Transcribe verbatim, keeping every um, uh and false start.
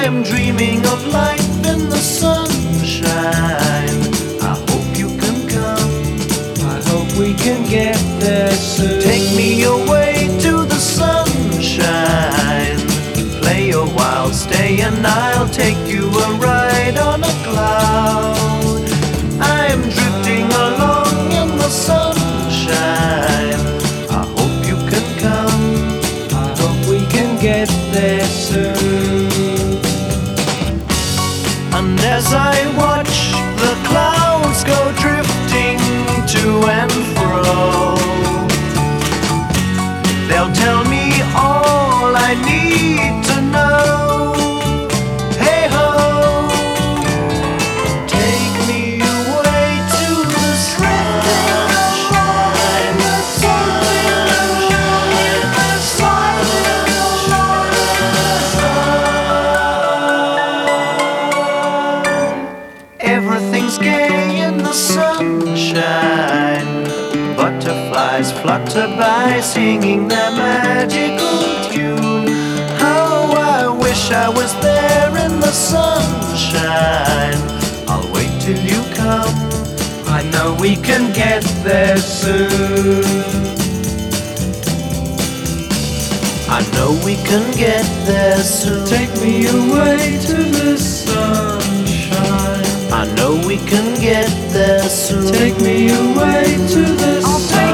am dreaming of life in the sunshine. I hope you can come. I hope we can get there soon. Take me away to the sunshine. Play a while, stay, and I'll take you a ride on a cloud. I am drifting along in the sunshine. I hope you can come. I hope we can get there soon. And as I watch the clouds go drifting to and fro, they'll tell me all I need to know. Hey ho, take me away to the sunshine, the sunshine, the sunshine. Everything's gay in the sunshine. Butterflies flutter by, singing their magical tune. How I wish I was there in the sunshine. I'll wait till you come. I know we can get there soon. I know we can get there soon. Take me away to the sunshine. I know we can get there soon. Take me away to the I'll take